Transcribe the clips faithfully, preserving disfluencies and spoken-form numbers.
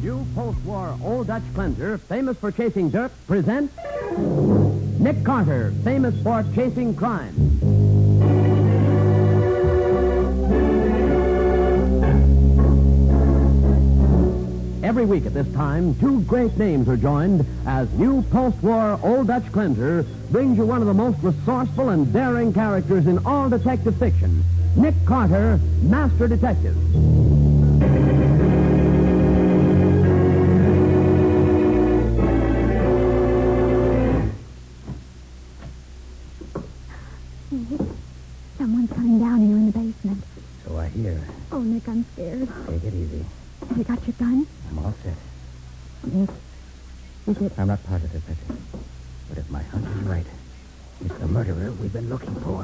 New post-war Old Dutch cleanser, famous for chasing dirt, presents Nick Carter, famous for chasing crime. Every week at this time, two great names are joined as new post-war Old Dutch cleanser brings you one of the most resourceful and daring characters in all detective fiction, Nick Carter, Master Detective. Someone's coming down here in the basement. So I hear. Oh, Nick, I'm scared. Take it easy. Have you got your gun? I'm all set. Nick, is it... I'm not positive, Betty. But if my hunch is right, it's the murderer we've been looking for.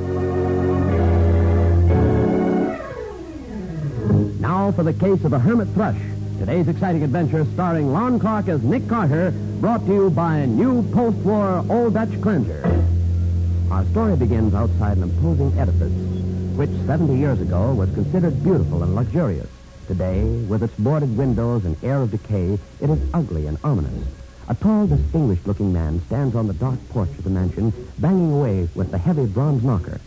Now for the case of the Hermit Thrush. Today's exciting adventure starring Lon Clark as Nick Carter, brought to you by new post-war Old Dutch cleanser. Our story begins outside an imposing edifice, which seventy years ago was considered beautiful and luxurious. Today, with its boarded windows and air of decay, it is ugly and ominous. A tall, distinguished-looking man stands on the dark porch of the mansion, banging away with the heavy bronze knocker.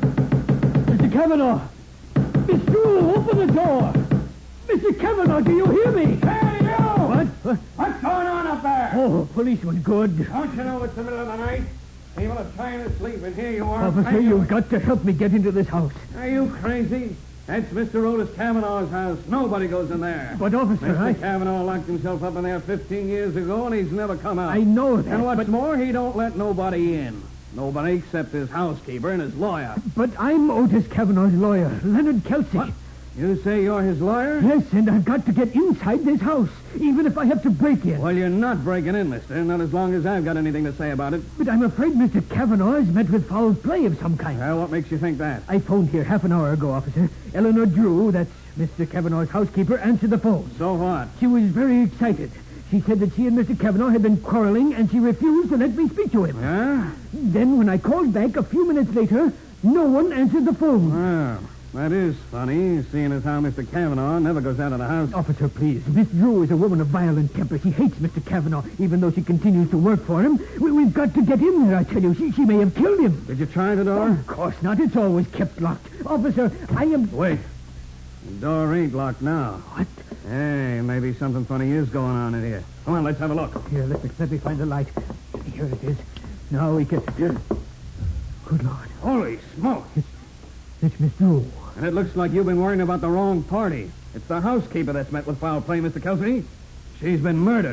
Mister Kavanaugh! Miss Drew, open the door! Mister Kavanaugh, do you hear me? Hey, you! What? What? What's going on up there? Oh, policeman, good. Don't you know it's the middle of the night? People are trying to sleep, and here you are. Officer, banging you've away. got to help me get into this house. Are you crazy? That's Mister Otis Kavanaugh's house. Nobody goes in there. But, officer, Mister I... Kavanaugh locked himself up in there fifteen years ago, and he's never come out. I know that, And what's but... more, he don't let nobody in. Nobody except his housekeeper and his lawyer. But I'm Otis Kavanaugh's lawyer, Leonard Kelsey. What? You say you're his lawyer? Yes, and I've got to get inside this house, even if I have to break in. Well, you're not breaking in, mister. Not as long as I've got anything to say about it. But I'm afraid Mister Kavanaugh has met with foul play of some kind. Well, what makes you think that? I phoned here half an hour ago, officer. Eleanor Drew, that's Mister Kavanaugh's housekeeper, answered the phone. So what? She was very excited. She said that she and Mister Kavanaugh had been quarreling, and she refused to let me speak to him. Yeah? Then, when I called back a few minutes later, no one answered the phone. Well, that is funny, seeing as how Mister Kavanaugh never goes out of the house. Officer, please. Miss Drew is a woman of violent temper. She hates Mister Kavanaugh, even though she continues to work for him. We, we've got to get in there, I tell you. She, she may have killed him. Did you try the door? Of course not. It's always kept locked. Officer, I am... Wait. The door ain't locked now. What? Hey, maybe something funny is going on in here. Come on, let's have a look. Here, let me, let me find the light. Here it is. Now we can... Yeah. Good Lord. Holy smoke. It's, it's Miss Drew. And it looks like you've been worrying about the wrong party. It's the housekeeper that's met with foul play, Mister Kelsey. She's been murdered.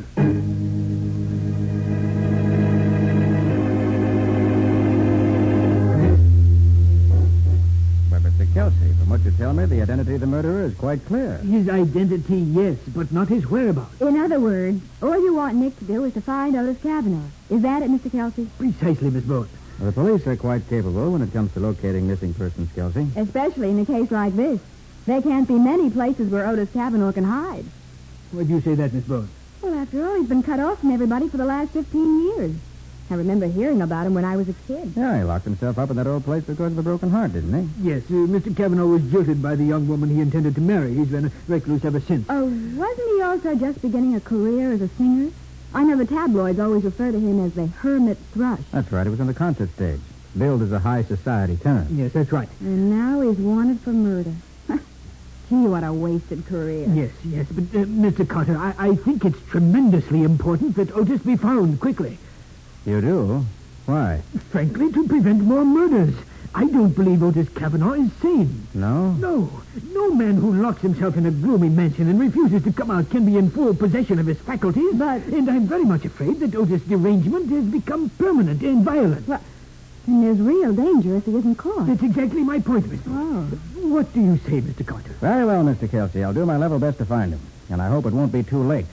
But, Mister Kelsey, from what you tell me, the identity of the murderer is quite clear. His identity, yes, but not his whereabouts. In other words, all you want Nick to do is to find Otis Kavanaugh. Is that it, Mister Kelsey? Precisely, Miss Bowden. Well, the police are quite capable when it comes to locating missing persons, Kelsey. Especially in a case like this. There can't be many places where Otis Kavanaugh can hide. Why'd you say that, Miss Bowden? Well, after all, he's been cut off from everybody for the last fifteen years. I remember hearing about him when I was a kid. Yeah, he locked himself up in that old place because of a broken heart, didn't he? Yes, uh, Mister Kavanaugh was jilted by the young woman he intended to marry. He's been a recluse ever since. Oh, wasn't he also just beginning a career as a singer? I know the tabloids always refer to him as the Hermit Thrush. That's right. He was on the concert stage, billed as a high society tenor. Yes, that's right. And now he's wanted for murder. Gee, what a wasted career. Yes, yes, but, uh, Mister Carter, I, I think it's tremendously important that Otis be found quickly. You do? Why? Frankly, to prevent more murders. I don't believe Otis Kavanaugh is sane. No? No. No man who locks himself in a gloomy mansion and refuses to come out can be in full possession of his faculties. But... And I'm very much afraid that Otis' derangement has become permanent and violent. Well, then there's real danger if he isn't caught. That's exactly my point, Mister Oh. What do you say, Mister Carter? Very well, Mister Kelsey. I'll do my level best to find him. And I hope it won't be too late.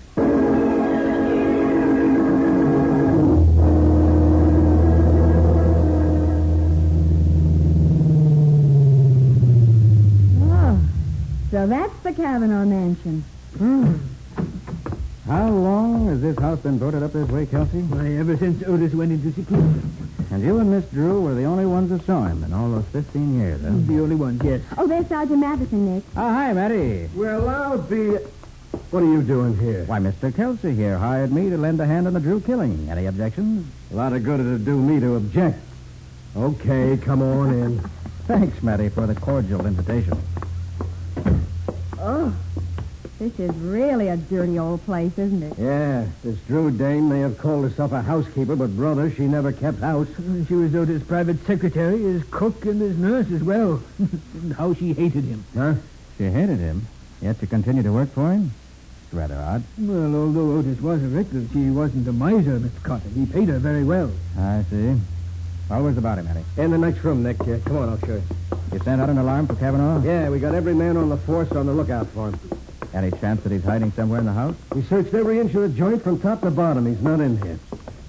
So that's the Kavanaugh mansion. Hmm. How long has this house been boarded up this way, Kelsey? Why, ever since Otis went into seclusion. And you and Miss Drew were the only ones that saw him in all those fifteen years, huh? The only ones, yes. Oh, there's Sergeant Matheson, Nick. Oh, hi, Matty. Well, I'll be... What are you doing here? Why, Mister Kelsey here hired me to lend a hand in the Drew killing. Any objections? A lot of good it'd do me to object. Okay, come on in. Thanks, Matty, for the cordial invitation. Oh, this is really a dirty old place, isn't it? Yeah, this Drew dame may have called herself a housekeeper, but, brother, she never kept house. She was Otis' private secretary, his cook, and his nurse as well. And how she hated him. Huh? She hated him, yet to continue to work for him? It's rather odd. Well, although Otis was a recluse, he wasn't a miser, Mister Carter. He paid her very well. I see. What was about him, Matty? In the next room, Nick. Yeah, come on, I'll show you. You sent out an alarm for Kavanaugh? Yeah, we got every man on the force on the lookout for him. Any chance that he's hiding somewhere in the house? We searched every inch of the joint from top to bottom. He's not in here.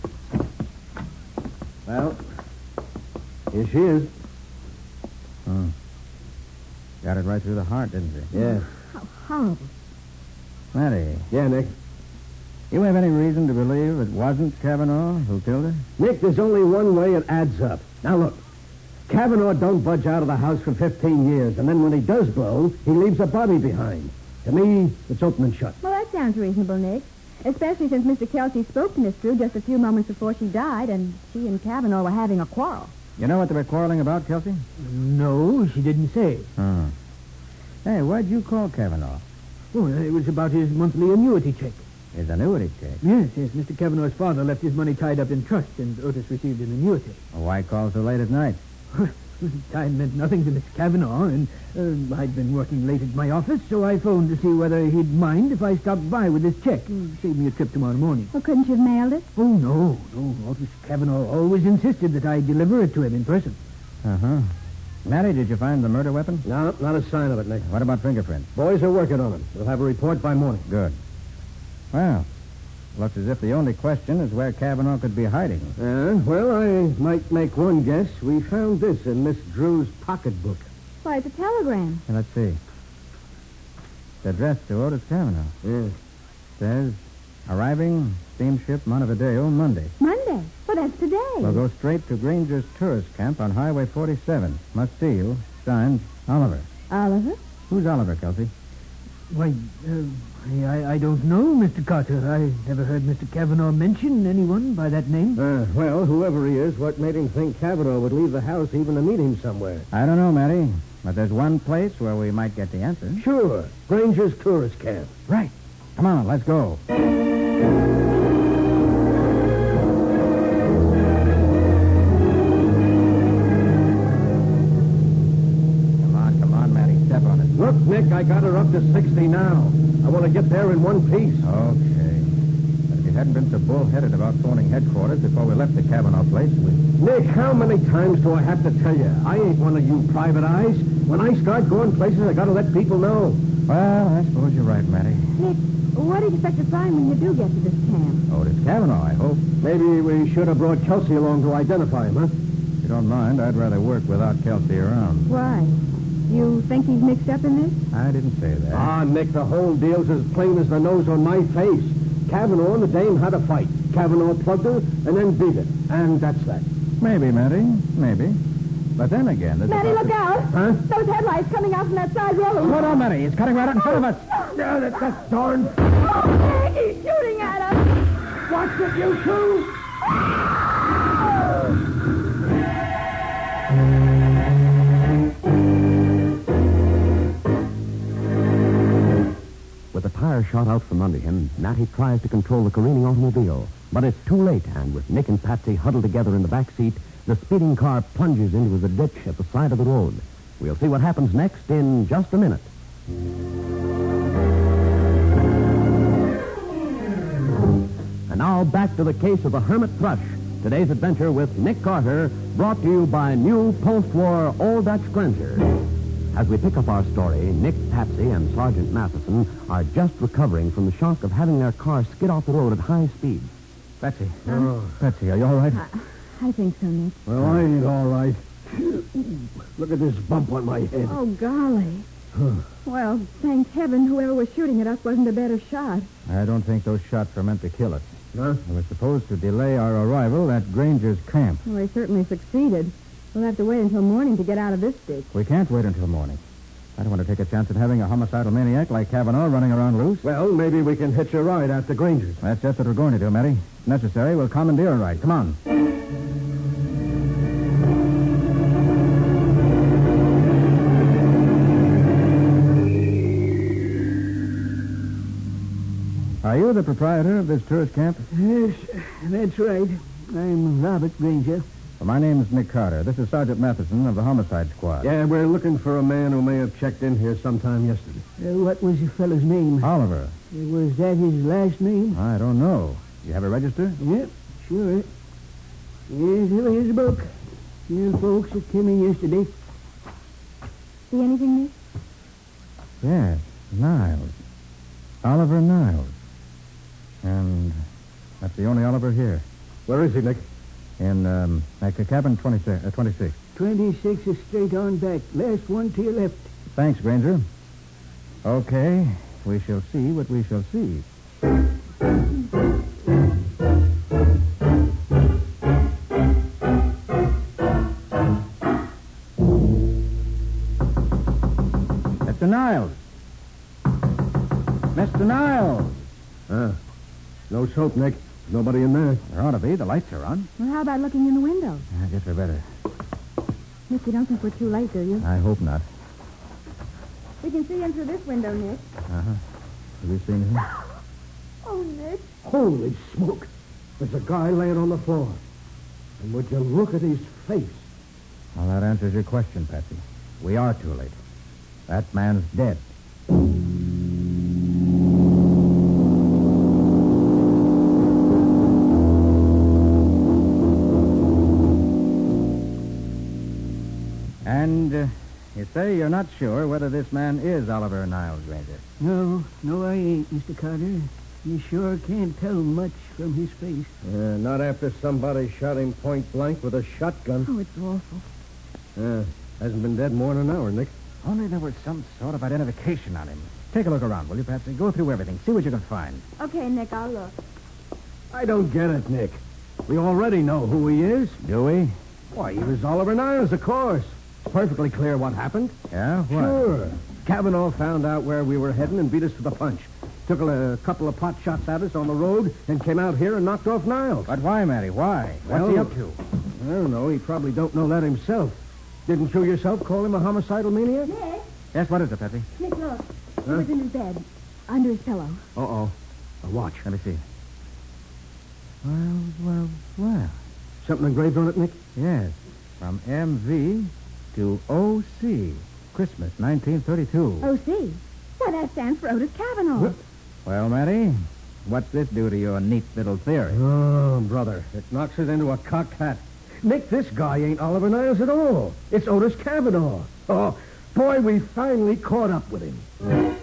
Well, here she is. Hmm. Got it right through the heart, didn't she? Yeah. How horrible. Matty, Yeah, Nick. you have any reason to believe it wasn't Kavanaugh who killed her? Nick, there's only one way it adds up. Now, look. Kavanaugh don't budge out of the house for fifteen years, and then when he does blow, he leaves a body behind. To me, it's open and shut. Well, that sounds reasonable, Nick. Especially since Mister Kelsey spoke to Miss Drew just a few moments before she died, and she and Kavanaugh were having a quarrel. You know what they were quarreling about, Kelsey? No, she didn't say. Hmm. Hey, why'd you call Kavanaugh? Oh, it was about his monthly annuity check. His annuity check. Yes, yes. Mister Kavanaugh's father left his money tied up in trust, and Otis received an annuity. Well, why call so late at night? Time meant nothing to Miss Kavanaugh, and uh, I'd been working late at my office, so I phoned to see whether he'd mind if I stopped by with this check and save me a trip tomorrow morning. Well, couldn't you have mailed it? Oh, no, no. Otis Kavanaugh always insisted that I deliver it to him in person. Uh-huh. Matty, did you find the murder weapon? No, not a sign of it, Nick. What about fingerprints? Boys are working on it. We'll have a report by morning. Good. Well, looks as if the only question is where Kavanaugh could be hiding. Uh, well, I might make one guess. We found this in Miss Drew's pocketbook. Why, it's a telegram. Now, let's see. It's addressed to Otis Kavanaugh. Yeah. Says, arriving steamship Montevideo Monday. Monday. Well, that's today. We'll go straight to Granger's tourist camp on Highway forty-seven. Must see you. Signed, Oliver. Oliver? Who's Oliver, Kelsey? Why, uh, I, I don't know, Mister Carter. I never heard Mister Kavanaugh mention anyone by that name. Uh, well, whoever he is, what made him think Kavanaugh would leave the house even to meet him somewhere? I don't know, Matty. But there's one place where we might get the answer. Sure. Granger's tourist camp. Right. Come on, let's go. Look, Nick, I got her up to sixty now. I want to get there in one piece. Okay. But if you hadn't been so bullheaded about phoning headquarters before we left the Kavanaugh place, we... Nick, how many times do I have to tell you? I ain't one of you private eyes. When I start going places, I got to let people know. Well, I suppose you're right, Matty. Nick, what do you expect to find when you do get to this camp? Otis Kavanaugh, I hope. Maybe we should have brought Kelsey along to identify him, huh? If you don't mind, I'd rather work without Kelsey around. Why? You think he's mixed up in this? I didn't say that. Ah, Nick, the whole deal's as plain as the nose on my face. Kavanaugh and the dame had a fight. Kavanaugh plugged her and then beat it. And that's that. Maybe, Matty. Maybe. But then again... there's Matty, about look the- out! Huh? Those headlights coming out from that side road. Hold on, Matty. He's cutting right out in front of us. Yeah, that, that's darn. Oh, Nick, he's shooting at us! Watch it, you two! With the tire shot out from under him, Matty tries to control the careening automobile. But it's too late, and with Nick and Patsy huddled together in the back seat, the speeding car plunges into the ditch at the side of the road. We'll see what happens next in just a minute. And now back to the case of the Hermit Thrush. Today's adventure with Nick Carter, brought to you by new post-war Old Dutch Cleanser. As we pick up our story, Nick, Patsy, and Sergeant Matheson are just recovering from the shock of having their car skid off the road at high speed. Patsy. Oh. Patsy, are you all right? I think so, Nick. Well, I ain't all right. Look at this bump on my head. Oh, golly. Well, thank heaven whoever was shooting at us wasn't a better shot. I don't think those shots were meant to kill us. Huh? They were supposed to delay our arrival at Granger's camp. Well, they certainly succeeded. We'll have to wait until morning to get out of this ditch. We can't wait until morning. I don't want to take a chance at having a homicidal maniac like Kavanaugh running around loose. Well, maybe we can hitch a ride out to Granger's. That's just what we're going to do, Matty. If necessary, we'll commandeer a ride. Come on. Are you the proprietor of this tourist camp? Yes, that's right. I'm Robert Granger. Well, my name's Nick Carter. This is Sergeant Matheson of the Homicide Squad. Yeah, we're looking for a man who may have checked in here sometime yesterday. Uh, what was the fellow's name? Oliver. Uh, was that his last name? I don't know. You have a register? Yep, sure. Yes, here is a book. Here are folks that came in yesterday. See anything, Nick? Yes, Niles. Oliver Niles. And that's the only Oliver here. Where is he, Nick? In, um, like a cabin twenty-six. Uh, twenty-six. twenty-six is straight on back. Last one to your left. Thanks, Granger. Okay, we shall see what we shall see. Mister Niles. Mister Niles. Ah, no soap, Nick. Nobody in there. There ought to be. The lights are on. Well, how about looking in the window? I guess we better. Nick, you don't think we're too late, do you? I hope not. We can see in through this window, Nick. Uh-huh. Have you seen anything? Oh, Nick. Holy smoke. There's a guy laying on the floor. And would you look at his face? Well, that answers your question, Patsy. We are too late. That man's dead. And uh, you say you're not sure whether this man is Oliver Niles, Granger. No, no, I ain't, Mister Carter. You sure can't tell much from his face. Uh, not after somebody shot him point blank with a shotgun. Oh, it's awful. Uh, hasn't been dead more than an hour, Nick. Only there was some sort of identification on him. Take a look around, will you, Patsy? Go through everything. See what you can find. Okay, Nick, I'll look. I don't get it, Nick. We already know who he is. Do we? Why, he was Oliver Niles, of course. It's perfectly clear what happened. Yeah? What? Sure. Kavanaugh found out where we were heading and beat us to the punch. Took a, a couple of pot shots at us on the road and came out here and knocked off Niles. But why, Matty? Why? What's Well, he up to? I don't know. He probably don't know that himself. Didn't you yourself call him a homicidal maniac? Nick, Yes, what is it, Patsy? Nick, look. He was in his bed, under his pillow. Uh-oh. A watch. Let me see. Well, well, well. Something engraved on it, Nick? Yes. From M V to O C. Christmas, nineteen thirty-two. O C. Why, that stands for Otis Kavanaugh. What? Well, Matty, what's this do to your neat little theory? Oh, brother. It knocks it into a cocked hat. Nick, this guy ain't Oliver Niles at all. It's Otis Kavanaugh. Oh, boy, we finally caught up with him.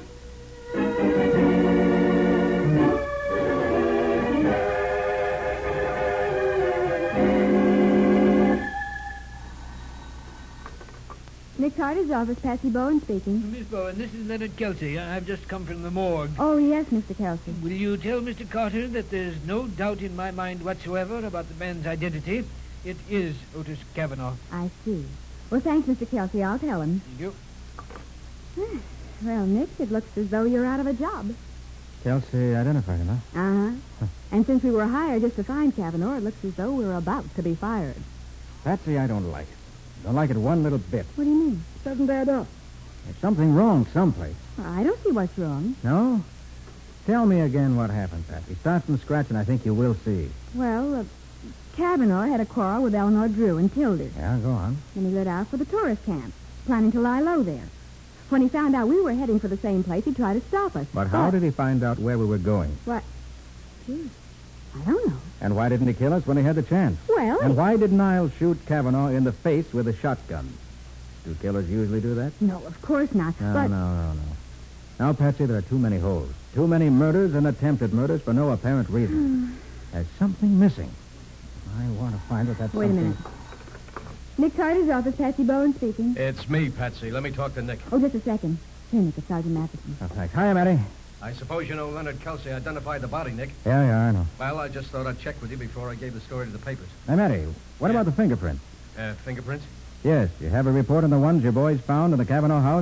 Nick Carter's office, Patsy Bowen speaking. Miss Bowen, this is Leonard Kelsey. I- I've just come from the morgue. Oh, yes, Mister Kelsey. Will you tell Mister Carter that there's no doubt in my mind whatsoever about the man's identity? It is Otis Kavanaugh. I see. Well, thanks, Mister Kelsey. I'll tell him. Thank you. Well, Nick, it looks as though you're out of a job. Kelsey identified him, huh? Uh-huh. And since we were hired just to find Kavanaugh, it looks as though we're about to be fired. Patsy, I don't like it. Don't like it one little bit. What do you mean? Doesn't add up. There's something wrong someplace. I don't see what's wrong. No? Tell me again what happened, Patsy. Start from scratch, and I think you will see. Well, uh, Kavanaugh had a quarrel with Eleanor Drew and killed her. Yeah, go on. Then he lit out for the tourist camp, planning to lie low there. When he found out we were heading for the same place, he tried to stop us. But how did he find out where we were going? What? Gee, I don't know. And why didn't he kill us when he had the chance? Well, And why did Niles shoot Kavanaugh in the face with a shotgun? Do killers usually do that? no, of course not. No, but no, no, no. Now, Patsy, there are too many holes. Too many murders and attempted murders for no apparent reason. There's something missing. I want to find out that wait a something... minute. Nick Carter's office, Patsy Bowen speaking. It's me, Patsy. Let me talk to Nick. Oh, just a second. Here, Nick, it's Sergeant Matheson. Oh, thanks. Hiya, Matty. I suppose you know Leonard Kelsey identified the body, Nick. Yeah, yeah, I know. Well, I just thought I'd check with you before I gave the story to the papers. Hey, Matty, what Yeah. about the fingerprints? Uh, fingerprints? Yes, you have a report on the ones your boys found in the Kavanaugh house?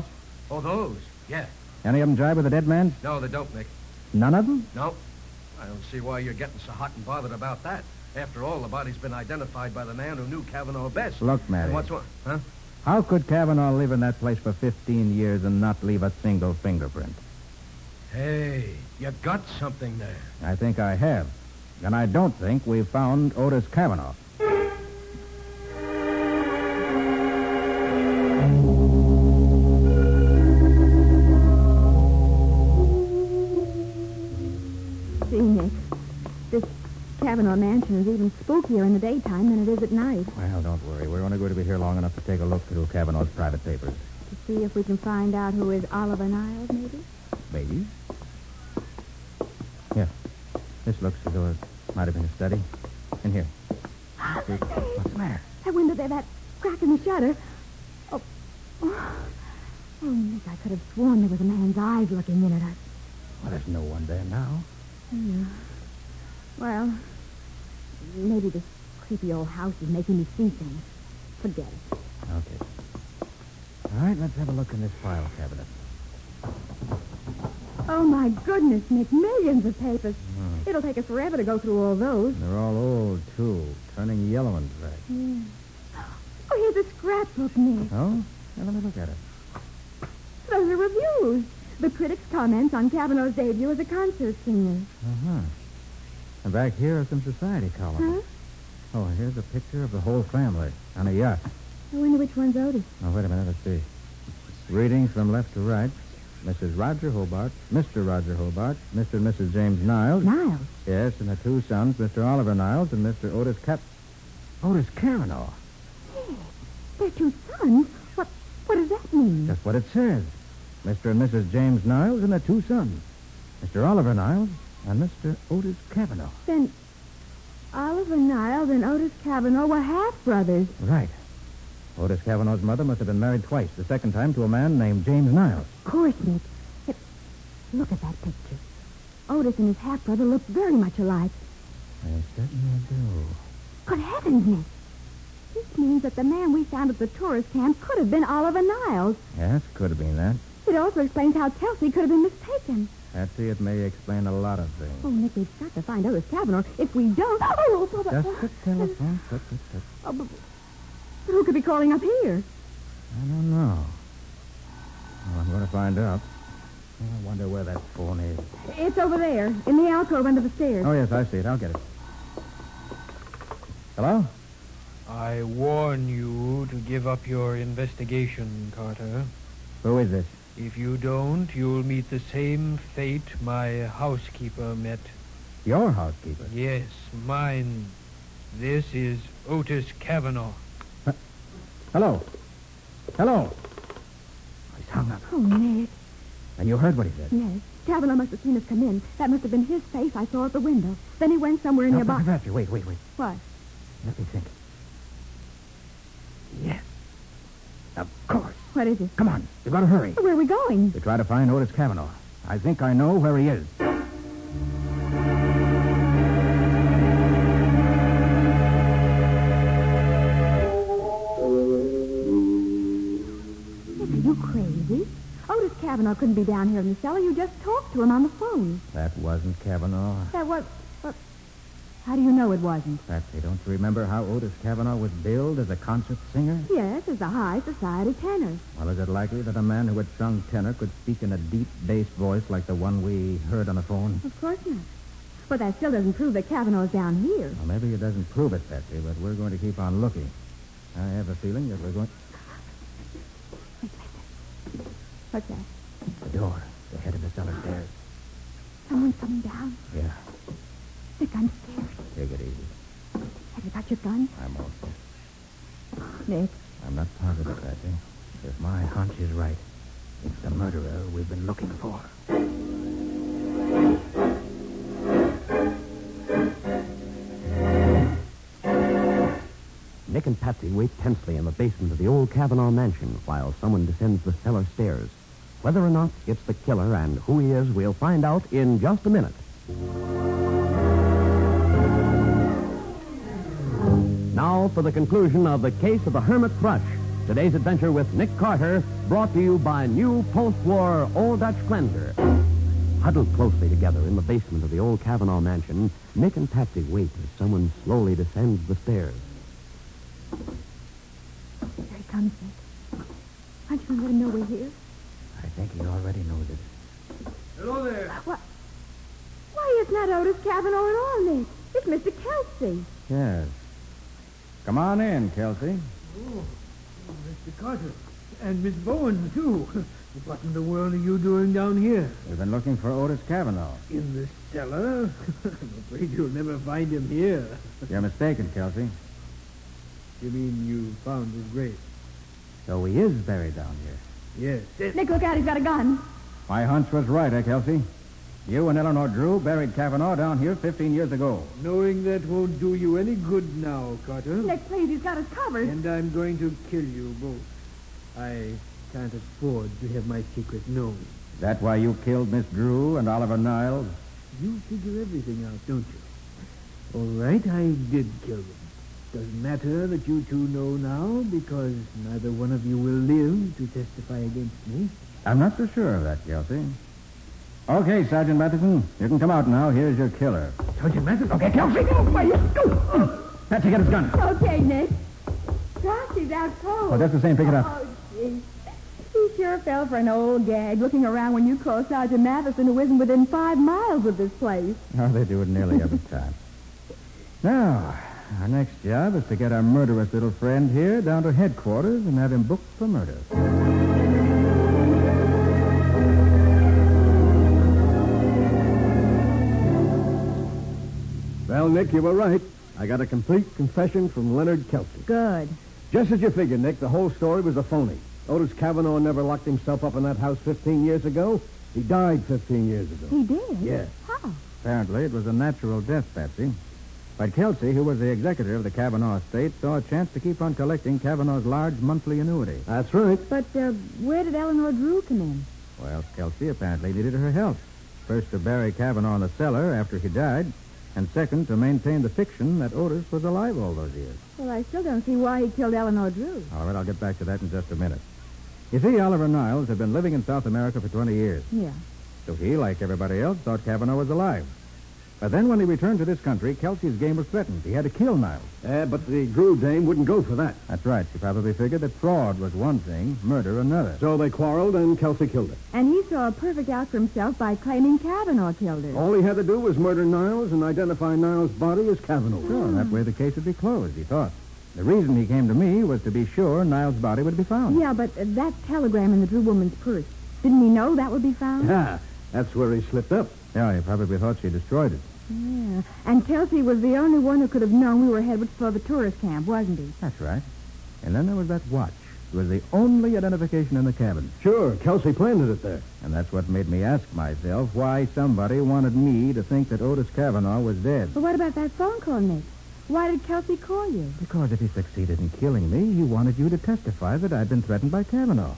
Oh, those? Yeah. Any of them jive with the dead man? No, they don't, Nick. None of them? No. I don't see why you're getting so hot and bothered about that. After all, the body's been identified by the man who knew Kavanaugh best. Look, Matty. And what's what? Huh? How could Kavanaugh live in that place for fifteen years and not leave a single fingerprint? Hey, you got something there. I think I have. And I don't think we've found Otis Kavanaugh. See, Nick, this Kavanaugh mansion is even spookier in the daytime than it is at night. Well, don't worry. We're only going to be here long enough to take a look through Kavanaugh's private papers. To see if we can find out who is Oliver Niles, maybe? Maybe. Here. This looks as though it might have been a study. In here. See, what's the matter? That window there, that crack in the shutter. Oh. Oh, oh Nick, I could have sworn there was a man's eyes looking in at us. Well, there's no one there now. Yeah. Well, maybe this creepy old house is making me see things. Forget it. Okay. All right, let's have a look in this file cabinet. Oh, my goodness, Nick, millions of papers. Hmm. It'll take us forever to go through all those. They're all old, too, turning yellow and gray. Yeah. Oh, here's a scrapbook, Nick. Oh? Well, let me look at it. Those are reviews. The critics' comments on Kavanaugh's debut as a concert singer. Uh-huh. And back here are some society columns. Huh? Oh, here's a picture of the whole family on a yacht. I wonder which one's Otis. Oh, wait a minute. Let's see. Reading from left to right. Missus Roger Hobart, Mister Roger Hobart, Mister and Missus James Niles. Niles? Yes, and the two sons, Mister Oliver Niles and Mister Otis Cap... Otis Kavanaugh. Hey, they're two sons? What, what does that mean? That's what it says. Mister and Missus James Niles and their two sons. Mister Oliver Niles and Mister Otis Kavanaugh. Then Oliver Niles and Otis Kavanaugh were half-brothers. Right. Otis Kavanaugh's mother must have been married twice. The second time to a man named James Niles. Of course, Nick. Yet, look at that picture. Otis and his half-brother look very much alike. They certainly do. Good heavens, Nick. This means that the man we found at the tourist camp could have been Oliver Niles. Yes, could have been that. It also explains how Kelsey could have been mistaken. Patsy, it may explain a lot of things. Oh, Nick, we've got to find Otis Kavanaugh. If we don't... Oh, oh, oh, Just the telephone. Tut, tut, tut. oh, but, but who could be calling up here? I don't know. Well, I'm going to find out. I wonder where that phone is. It's over there, in the alcove under the stairs. Oh, yes, I see it. I'll get it. Hello? I warn you to give up your investigation, Carter. Who is this? If you don't, you'll meet the same fate my housekeeper met. Your housekeeper? Yes, mine. This is Otis Kavanaugh. Uh, hello? Hello? He's hung up. Oh, Nick. And you heard what he said? Yes. Kavanaugh must have seen us come in. That must have been his face I saw at the window. Then he went somewhere No, nearby. Professor, wait, wait, wait. What? Let me think. Yes. Of course. What is it? Come on. You've got to hurry. Where are we going? To try to find Otis Kavanaugh. I think I know where he is. Nick, are you crazy? Otis Kavanaugh couldn't be down here in the cellar. You just talked to him on the phone. That wasn't Kavanaugh. That was... What? How do you know it wasn't? Patsy, don't you remember how Otis Kavanaugh was billed as a concert singer? Yes, as a high society tenor. Well, is it likely that a man who had sung tenor could speak in a deep bass voice like the one we heard on the phone? Of course not. But that still doesn't prove that Kavanaugh's down here. Well, maybe it doesn't prove it, Patsy, but we're going to keep on looking. I have a feeling that we're going... Wait, wait. What's that? The door. The head of the cellar stairs. Someone's coming down. Yeah. Nick, I'm scared. Take it easy. Have you got your gun? I'm all set. Nick. I'm not positive, Patsy. If my hunch is right, it's the murderer we've been looking for. Nick and Patsy wait tensely in the basement of the old Kavanaugh mansion while someone descends the cellar stairs. Whether or not it's the killer and who he is, we'll find out in just a minute. Now for the conclusion of the case of the hermit thrush. Today's adventure with Nick Carter, brought to you by new post-war Old Dutch Cleanser. Huddled closely together in the basement of the old Kavanaugh mansion, Nick and Patsy wait as someone slowly descends the stairs. Here he comes, Nick. Aren't you going to let him know we're here? I think he already knows it. Hello there. What? Why, it's not Otis Cavanaugh at all, Nick. It's Mister Kelsey. Yes. Come on in, Kelsey. Oh, Mister Carter. And Miss Bowen, too. What in the world are you doing down here? We've been looking for Otis Cavanaugh. In the cellar? I'm afraid you'll never find him here. You're mistaken, Kelsey. You mean you found his grave? So he is buried down here. Yes. Nick, look out. He's got a gun. My hunch was right, eh, Kelsey? You and Eleanor Drew buried Cavanaugh down here fifteen years ago. Knowing that won't do you any good now, Carter. Nick, please. He's got us covered. And I'm going to kill you both. I can't afford to have my secret known. Is that why you killed Miss Drew and Oliver Niles? You figure everything out, don't you? All right, I did kill them. Doesn't matter that you two know now, because neither one of you will live to testify against me. I'm not so sure of that, Kelsey. Okay, Sergeant Matheson, you can come out now. Here's your killer. Sergeant Matheson? Okay, Kelsey. Oh, why you go? Patsy, get his gun. Okay, Nick. Gosh, he's out cold. Oh, that's the same. Pick it up. Oh, gee. He sure fell for an old gag, looking around when you called Sergeant Matheson, who isn't within five miles of this place. Oh, they do it nearly every time. Now, our next job is to get our murderous little friend here down to headquarters and have him booked for murder. Well, Nick, you were right. I got a complete confession from Leonard Kelsey. Good. Just as you figured, Nick, the whole story was a phony. Otis Cavanaugh never locked himself up in that house fifteen years ago. He died fifteen years ago. He did? Yeah. How? Apparently, it was a natural death, Patsy. But Kelsey, who was the executor of the Cavanaugh estate, saw a chance to keep on collecting Cavanaugh's large monthly annuity. That's right. But uh, where did Eleanor Drew come in? Well, Kelsey apparently needed her help. First, to bury Cavanaugh in the cellar after he died, and second, to maintain the fiction that Otis was alive all those years. Well, I still don't see why he killed Eleanor Drew. All right, I'll get back to that in just a minute. You see, Oliver Niles had been living in South America for twenty years. Yeah. So he, like everybody else, thought Cavanaugh was alive. But then when he returned to this country, Kelsey's game was threatened. He had to kill Niles. Uh, but the Drew dame wouldn't go for that. That's right. She probably figured that fraud was one thing, murder another. So they quarreled, and Kelsey killed her. And he saw a perfect out for himself by claiming Cavanaugh killed her. All he had to do was murder Niles and identify Niles' body as Cavanaugh. Sure, that way the case would be closed, he thought. The reason he came to me was to be sure Niles' body would be found. Yeah, but uh, that telegram in the Drew woman's purse, didn't he know that would be found? Yeah, that's where he slipped up. Yeah, he probably thought she destroyed it. Yeah. And Kelsey was the only one who could have known we were headed for the tourist camp, wasn't he? That's right. And then there was that watch. It was the only identification in the cabin. Sure, Kelsey planted it there. And that's what made me ask myself why somebody wanted me to think that Otis Cavanaugh was dead. But what about that phone call, Nick? Why did Kelsey call you? Because if he succeeded in killing me, he wanted you to testify that I'd been threatened by Cavanaugh.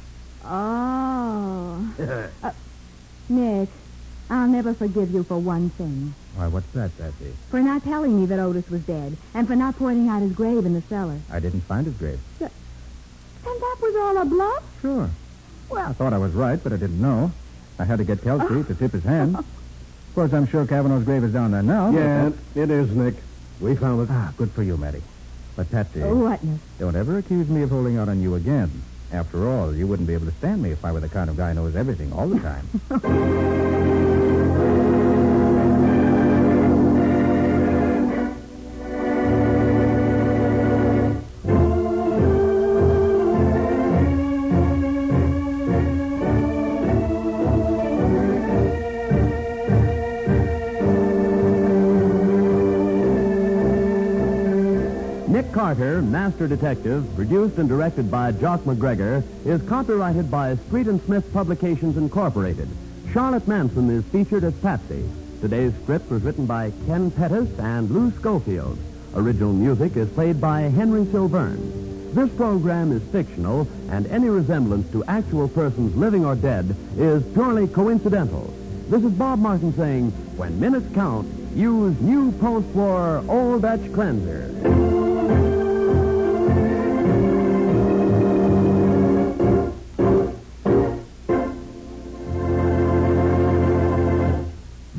Oh. uh, Nick, I'll never forgive you for one thing. Why, what's that, Patsy? For not telling me that Otis was dead, and for not pointing out his grave in the cellar. I didn't find his grave. And that was all a bluff? Sure. Well, I thought I was right, but I didn't know. I had to get Kelsey to tip his hand. Of course, I'm sure Cavanaugh's grave is down there now. Yeah, but... it is, Nick. We found it. Ah, good for you, Matty. But, Patsy... Oh, what, Nick? Don't ever accuse me of holding out on you again. After all, you wouldn't be able to stand me if I were the kind of guy who knows everything all the time. Nick Carter, Master Detective, produced and directed by Jock McGregor, is copyrighted by Street and Smith Publications Incorporated. Charlotte Manson is featured as Patsy. Today's script was written by Ken Pettis and Lou Schofield. Original music is played by Henry Silverne. This program is fictional, and any resemblance to actual persons living or dead is purely coincidental. This is Bob Martin saying, when minutes count, use new post-war Old Dutch Cleanser.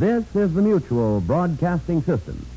This is the Mutual Broadcasting System.